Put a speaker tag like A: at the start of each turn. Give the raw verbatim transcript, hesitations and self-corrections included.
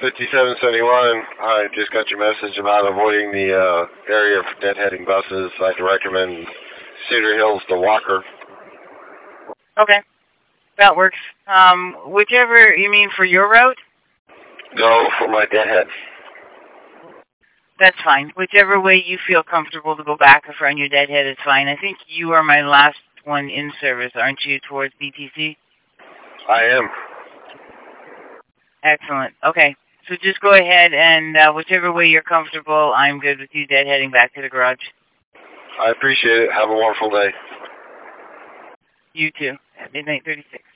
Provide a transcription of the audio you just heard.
A: fifty-seven seventy-one, I just got your message about avoiding the uh, area for deadheading buses. I'd recommend Cedar Hills to Walker.
B: Okay, that works. Um, whichever, you mean for your route?
A: No, for my deadhead.
B: That's fine. Whichever way you feel comfortable to go back or on your deadhead is fine. I think you are my last one in service, aren't you, towards B T C?
A: I am.
B: Excellent. Okay. So just go ahead and uh, whichever way you're comfortable, I'm good with you deadheading back to the garage.
A: I appreciate it. Have a wonderful day.
B: You too. At midnight thirty-six.